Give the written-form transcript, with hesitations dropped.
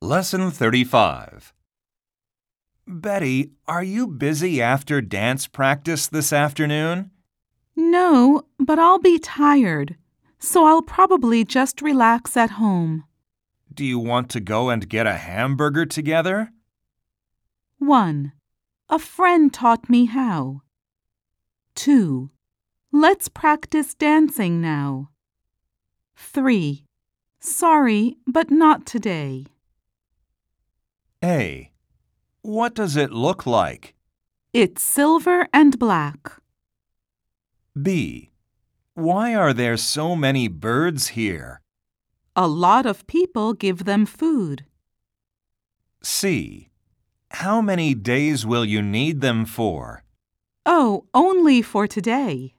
Lesson 35. Betty, are you busy after dance practice this afternoon? No, but I'll be tired, so I'll probably just relax at home. Do you want to go and get a hamburger together? 1. A friend taught me how. 2. Let's practice dancing now. 3. Sorry, but not today. A. What does it look like? It's silver and black. B. Why are there so many birds here? A lot of people give them food. C. How many days will you need them for? Oh, only for today.